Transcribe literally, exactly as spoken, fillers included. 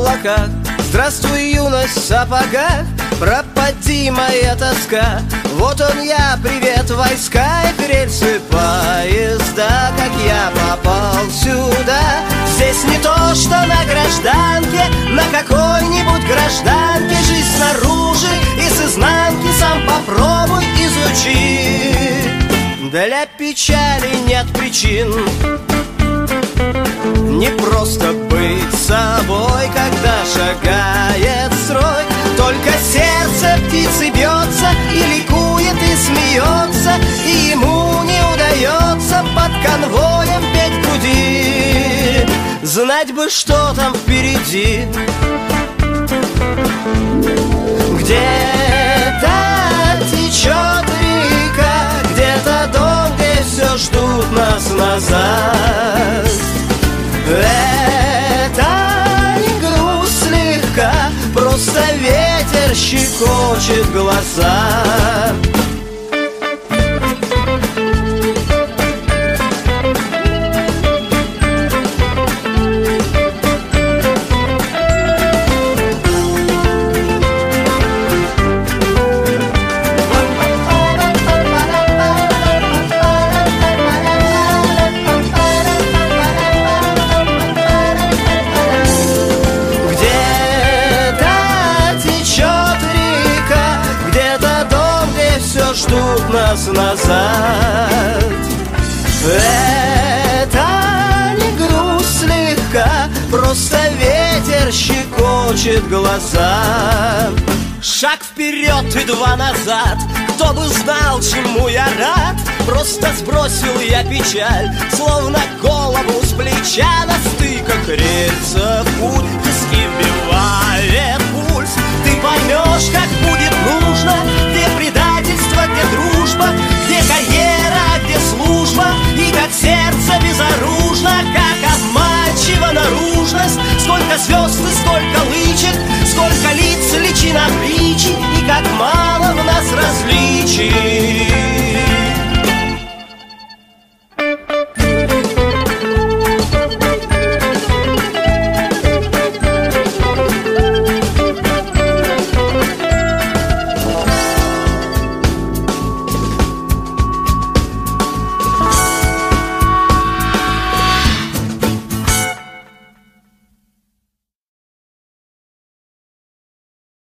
облаках. Здравствуй, юность в сапогах, пропади моя тоска. Вот он я, привет, войска и рельсы поезда. Как я попал сюда? Здесь не то, что на гражданке, на какой-нибудь гражданке. Жизнь снаружи и с изнанки сам попробуй изучи. Для печали нет причин, не просто быть собой, когда шагает строй. Только сердце птицы бьется и ликует, и смеется, и ему не удается под конвоем петь груди. Знать бы, что там впереди. Где-то течет река, где-то дом, где все ждут нас назад. Это не грусть слегка, просто ветер щекочет глаза. Ждут нас назад. Это не грусть слегка, просто ветер щекочет глаза. Шаг вперед и два назад, кто бы знал, чему я рад. Просто сбросил я печаль, словно голову с плеча. На стыках рельсов путь, виски вбивает пульс. Ты поймешь, как будет нужно, где предательство, где дружба, где карьера, где служба, и как сердце безоружно, как обманчива наружность. Сколько звезд и сколько лычек, сколько лиц, личин обличий, и как мало в нас различий.